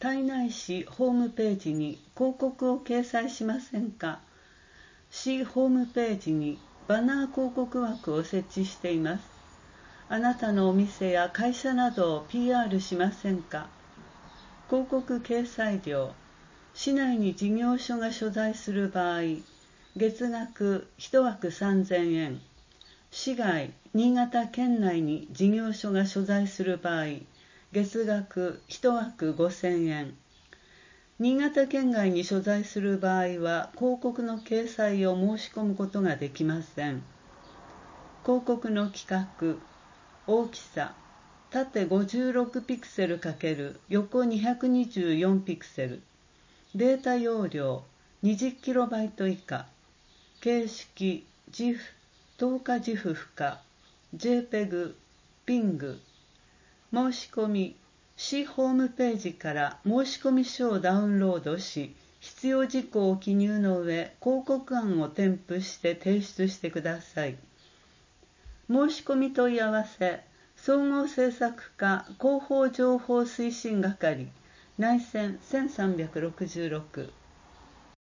胎内市ホームページに広告を掲載しませんか？市ホームページにバナー広告枠を設置しています。あなたのお店や会社などを PR しませんか？広告掲載料、市内に事業所が所在する場合、月額1枠3000円。市外、新潟県内に事業所が所在する場合、月額1枠5000円。新潟県外に所在する場合は、広告の掲載を申し込むことができません。広告の規格、大きさ、縦56ピクセル×横224ピクセル。データ容量 20KB 以下。形式 GIF、透過 GIF 付加、JPEG、PNG。申し込み、市ホームページから申込書をダウンロードし、必要事項を記入の上、広告案を添付して提出してください。申し込み問い合わせ、総合政策課広報情報推進係、内線1366